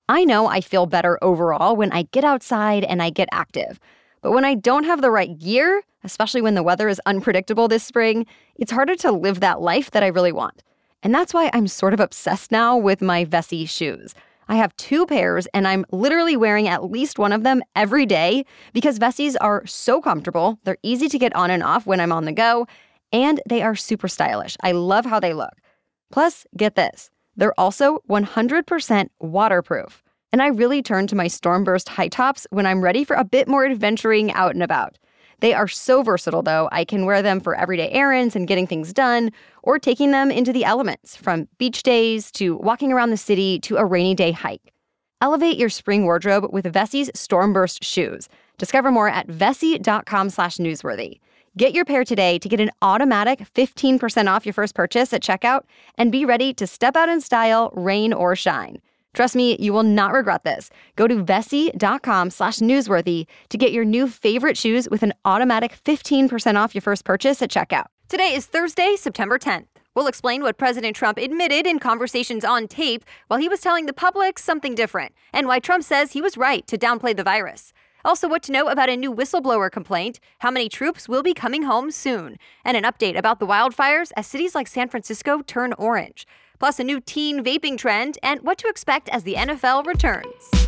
I know I feel better overall when I get outside and I get active. But when I don't have the right gear, especially when the weather is unpredictable this spring, it's harder to live that life that I really want. And that's why I'm sort of obsessed now with my Vessi shoes. I have 2 pairs, and I'm literally wearing at least one of them every day because Vessis are so comfortable, they're easy to get on and off when I'm on the go, and they are super stylish. I love how they look. Plus, get this, they're also 100% waterproof. And I really turn to my Stormburst high tops when I'm ready for a bit more adventuring out and about. They are so versatile, though. I can wear them for everyday errands and getting things done, or taking them into the elements, from beach days to walking around the city to a rainy day hike. Elevate your spring wardrobe with Vessi's Stormburst shoes. Discover more at vessi.com/newsworthy. Get your pair today to get an automatic 15% off your first purchase at checkout and be ready to step out in style, rain or shine. Trust me, you will not regret this. Go to vessi.com/newsworthy to get your new favorite shoes with an automatic 15% off your first purchase at checkout. Today is Thursday, September 10th. We'll explain what President Trump admitted in conversations on tape while he was telling the public something different, and why Trump says he was right to downplay the virus. Also, what to know about a new whistleblower complaint, how many troops will be coming home soon, and an update about the wildfires as cities like San Francisco turn orange. Plus a new teen vaping trend and what to expect as the NFL returns.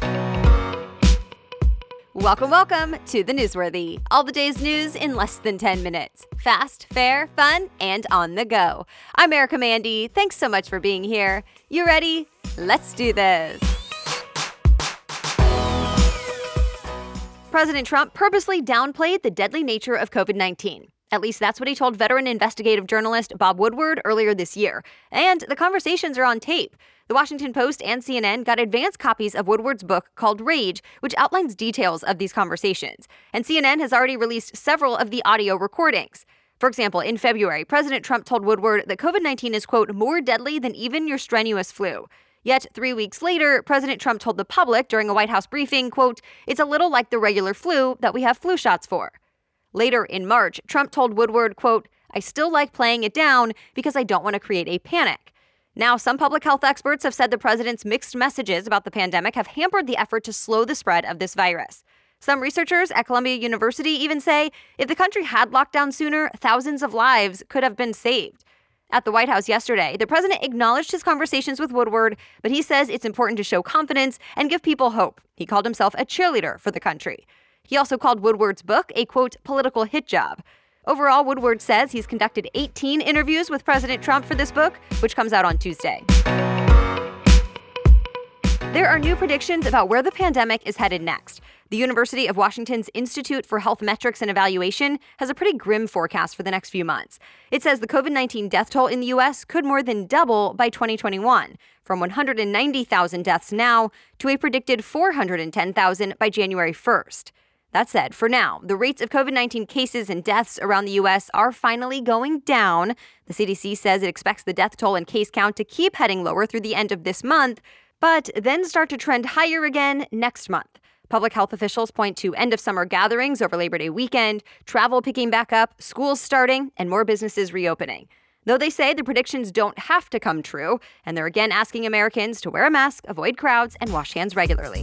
Welcome to the Newsworthy. All the day's news in less than 10 minutes. Fast, fair, fun, and on the go. I'm Erica Mandy. Thanks so much for being here. You ready? Let's do this. President Trump purposely downplayed the deadly nature of COVID-19. At least that's what he told veteran investigative journalist Bob Woodward earlier this year. And the conversations are on tape. The Washington Post and CNN got advance copies of Woodward's book called Rage, which outlines details of these conversations. And CNN has already released several of the audio recordings. For example, in February, President Trump told Woodward that COVID-19 is, quote, more deadly than even your strenuous flu. Yet 3 weeks later, President Trump told the public during a White House briefing, quote, it's a little like the regular flu that we have flu shots for. Later in March, Trump told Woodward, quote, I still like playing it down because I don't want to create a panic. Now, some public health experts have said the president's mixed messages about the pandemic have hampered the effort to slow the spread of this virus. Some researchers at Columbia University even say if the country had locked down sooner, thousands of lives could have been saved. At the White House yesterday, the president acknowledged his conversations with Woodward, but he says it's important to show confidence and give people hope. He called himself a cheerleader for the country. He also called Woodward's book a, quote, political hit job. Overall, Woodward says he's conducted 18 interviews with President Trump for this book, which comes out on Tuesday. There are new predictions about where the pandemic is headed next. The University of Washington's Institute for Health Metrics and Evaluation has a pretty grim forecast for the next few months. It says the COVID-19 death toll in the U.S. could more than double by 2021, from 190,000 deaths now to a predicted 410,000 by January 1st. That said, for now, the rates of COVID-19 cases and deaths around the U.S. are finally going down. The CDC says it expects the death toll and case count to keep heading lower through the end of this month, but then start to trend higher again next month. Public health officials point to end-of-summer gatherings over Labor Day weekend, travel picking back up, schools starting, and more businesses reopening. Though they say the predictions don't have to come true, and they're again asking Americans to wear a mask, avoid crowds, and wash hands regularly.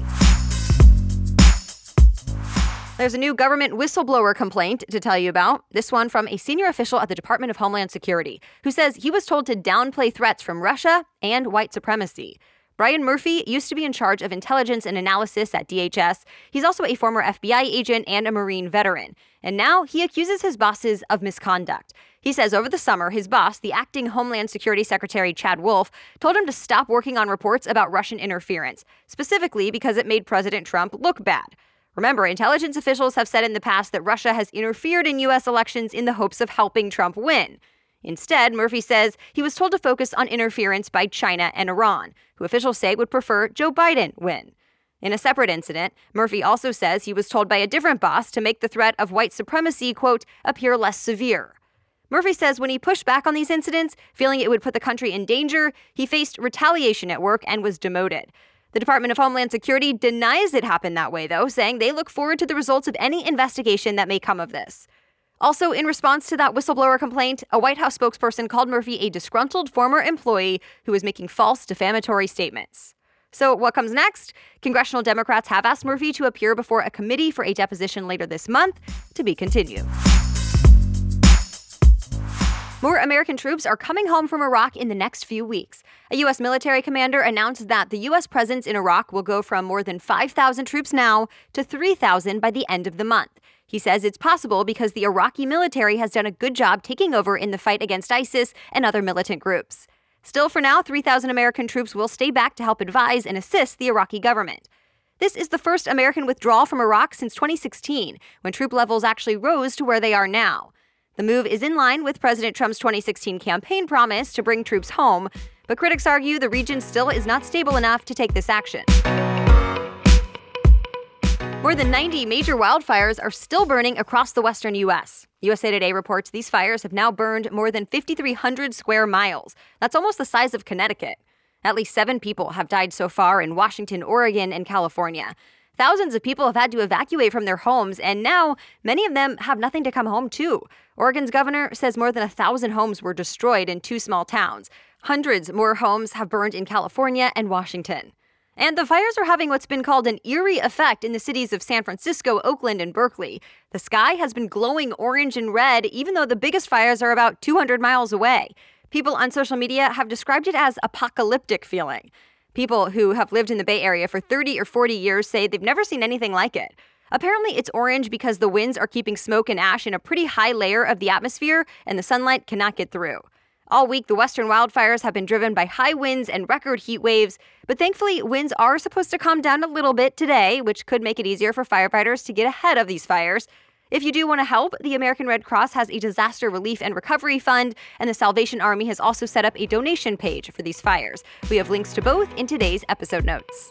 There's a new government whistleblower complaint to tell you about, this one from a senior official at the Department of Homeland Security, who says he was told to downplay threats from Russia and white supremacy. Brian Murphy used to be in charge of intelligence and analysis at DHS. He's also a former FBI agent and a Marine veteran. And now he accuses his bosses of misconduct. He says over the summer, his boss, the acting Homeland Security Secretary Chad Wolf, told him to stop working on reports about Russian interference, specifically because it made President Trump look bad. Remember, intelligence officials have said in the past that Russia has interfered in U.S. elections in the hopes of helping Trump win. Instead, Murphy says he was told to focus on interference by China and Iran, who officials say would prefer Joe Biden win. In a separate incident, Murphy also says he was told by a different boss to make the threat of white supremacy, quote, appear less severe. Murphy says when he pushed back on these incidents, feeling it would put the country in danger, he faced retaliation at work and was demoted. The Department of Homeland Security denies it happened that way, though, saying they look forward to the results of any investigation that may come of this. Also, in response to that whistleblower complaint, a White House spokesperson called Murphy a disgruntled former employee who was making false defamatory statements. So what comes next? Congressional Democrats have asked Murphy to appear before a committee for a deposition later this month, to be continued. More American troops are coming home from Iraq in the next few weeks. A U.S. military commander announced that the U.S. presence in Iraq will go from more than 5,000 troops now to 3,000 by the end of the month. He says it's possible because the Iraqi military has done a good job taking over in the fight against ISIS and other militant groups. Still, for now, 3,000 American troops will stay back to help advise and assist the Iraqi government. This is the first American withdrawal from Iraq since 2016, when troop levels actually rose to where they are now. The move is in line with President Trump's 2016 campaign promise to bring troops home, but critics argue the region still is not stable enough to take this action. More than 90 major wildfires are still burning across the western U.S. USA Today reports these fires have now burned more than 5,300 square miles. That's almost the size of Connecticut. At least 7 people have died so far in Washington, Oregon, and California. Thousands of people have had to evacuate from their homes, and now many of them have nothing to come home to. Oregon's governor says more than 1,000 homes were destroyed in 2 small towns. Hundreds more homes have burned in California and Washington. And the fires are having what's been called an eerie effect in the cities of San Francisco, Oakland, and Berkeley. The sky has been glowing orange and red, even though the biggest fires are about 200 miles away. People on social media have described it as apocalyptic feeling. People who have lived in the Bay Area for 30 or 40 years say they've never seen anything like it. Apparently, it's orange because the winds are keeping smoke and ash in a pretty high layer of the atmosphere, and the sunlight cannot get through. All week, the western wildfires have been driven by high winds and record heat waves, but thankfully, winds are supposed to calm down a little bit today, which could make it easier for firefighters to get ahead of these fires. If you do want to help, the American Red Cross has a disaster relief and recovery fund, and the Salvation Army has also set up a donation page for these fires. We have links to both in today's episode notes.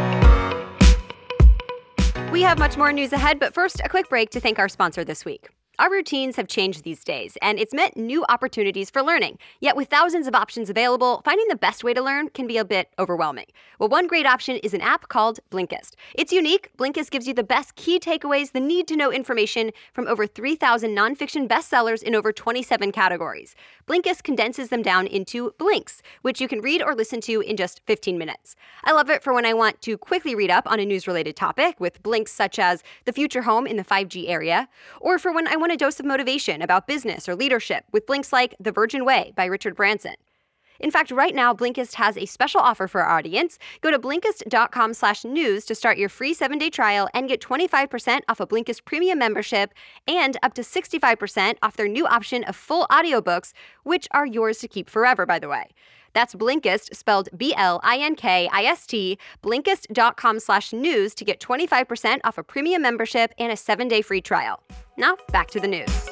We have much more news ahead, but first, a quick break to thank our sponsor this week. Our routines have changed these days, and it's meant new opportunities for learning. Yet with thousands of options available, finding the best way to learn can be a bit overwhelming. Well, one great option is an app called Blinkist. It's unique. Blinkist gives you the best key takeaways, the need-to-know information from over 3,000 nonfiction bestsellers in over 27 categories. Blinkist condenses them down into blinks, which you can read or listen to in just 15 minutes. I love it for when I want to quickly read up on a news-related topic with blinks such as the future home in the 5G area, or for when I want a dose of motivation about business or leadership with blinks like The Virgin Way by Richard Branson. In fact, right now, Blinkist has a special offer for our audience. Go to Blinkist.com/news to start your free 7-day trial and get 25% off a Blinkist premium membership and up to 65% off their new option of full audiobooks, which are yours to keep forever, by the way. That's Blinkist, spelled Blinkist, Blinkist.com/news to get 25% off a premium membership and a 7-day free trial. Now, back to the news.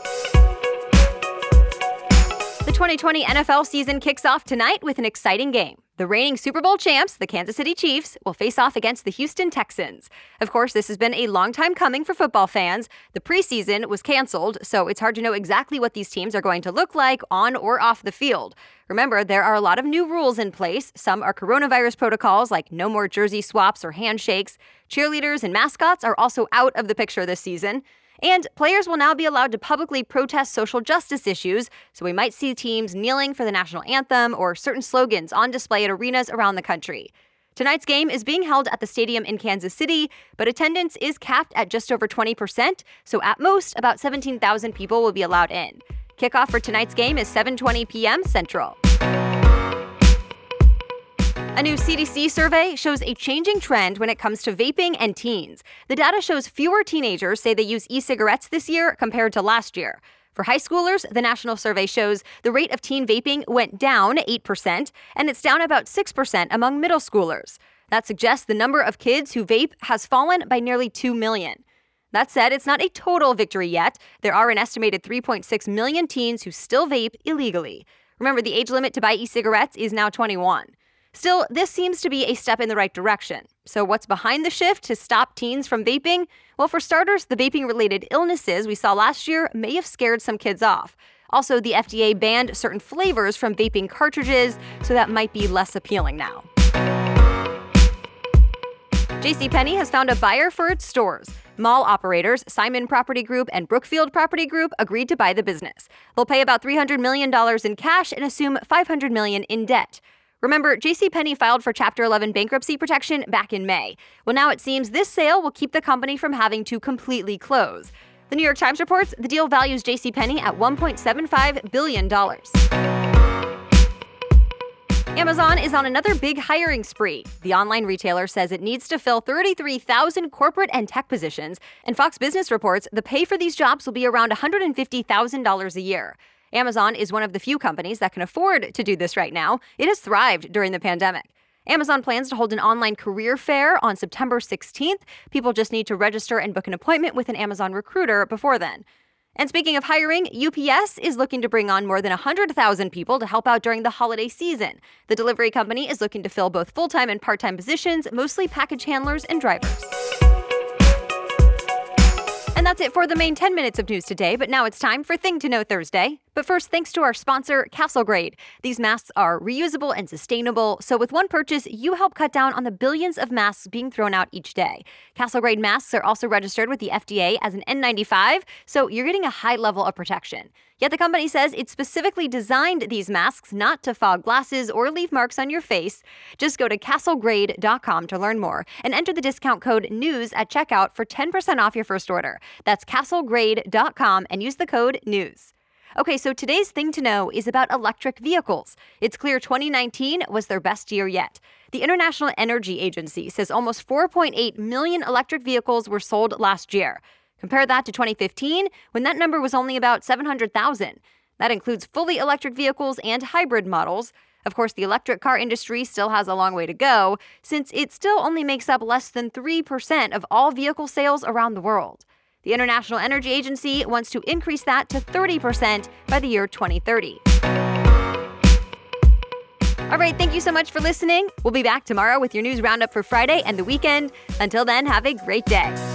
The 2020 NFL season kicks off tonight with an exciting game. The reigning Super Bowl champs, the Kansas City Chiefs, will face off against the Houston Texans. Of course, this has been a long time coming for football fans. The preseason was canceled, so it's hard to know exactly what these teams are going to look like on or off the field. Remember, there are a lot of new rules in place. Some are coronavirus protocols, like no more jersey swaps or handshakes. Cheerleaders and mascots are also out of the picture this season. And players will now be allowed to publicly protest social justice issues, so we might see teams kneeling for the national anthem or certain slogans on display at arenas around the country. Tonight's game is being held at the stadium in Kansas City, but attendance is capped at just over 20%, so at most, about 17,000 people will be allowed in. Kickoff for tonight's game is 7:20 p.m. Central. A new CDC survey shows a changing trend when it comes to vaping and teens. The data shows fewer teenagers say they use e-cigarettes this year compared to last year. For high schoolers, the national survey shows the rate of teen vaping went down 8%, and it's down about 6% among middle schoolers. That suggests the number of kids who vape has fallen by nearly 2 million. That said, it's not a total victory yet. There are an estimated 3.6 million teens who still vape illegally. Remember, the age limit to buy e-cigarettes is now 21. Still, this seems to be a step in the right direction. So what's behind the shift to stop teens from vaping? Well, for starters, the vaping-related illnesses we saw last year may have scared some kids off. Also, the FDA banned certain flavors from vaping cartridges, so that might be less appealing now. JCPenney has found a buyer for its stores. Mall operators Simon Property Group and Brookfield Property Group agreed to buy the business. They'll pay about $300 million in cash and assume $500 million in debt. Remember, JCPenney filed for Chapter 11 bankruptcy protection back in May. Well, now it seems this sale will keep the company from having to completely close. The New York Times reports the deal values JCPenney at $1.75 billion. Amazon is on another big hiring spree. The online retailer says it needs to fill 33,000 corporate and tech positions, and Fox Business reports the pay for these jobs will be around $150,000 a year. Amazon is one of the few companies that can afford to do this right now. It has thrived during the pandemic. Amazon plans to hold an online career fair on September 16th. People just need to register and book an appointment with an Amazon recruiter before then. And speaking of hiring, UPS is looking to bring on more than 100,000 people to help out during the holiday season. The delivery company is looking to fill both full-time and part-time positions, mostly package handlers and drivers. And that's it for the main 10 minutes of news today, but now it's time for Thing to Know Thursday. But first, thanks to our sponsor, Castle Grade. These masks are reusable and sustainable, so with one purchase, you help cut down on the billions of masks being thrown out each day. Castle Grade masks are also registered with the FDA as an N95, so you're getting a high level of protection. Yet the company says it specifically designed these masks not to fog glasses or leave marks on your face. Just go to castlegrade.com to learn more and enter the discount code NEWS at checkout for 10% off your first order. That's castlegrade.com and use the code NEWS. Okay, so today's Thing to Know is about electric vehicles. It's clear 2019 was their best year yet. The International Energy Agency says almost 4.8 million electric vehicles were sold last year. Compare that to 2015, when that number was only about 700,000. That includes fully electric vehicles and hybrid models. Of course, the electric car industry still has a long way to go, since it still only makes up less than 3% of all vehicle sales around the world. The International Energy Agency wants to increase that to 30% by the year 2030. All right, thank you so much for listening. We'll be back tomorrow with your news roundup for Friday and the weekend. Until then, have a great day.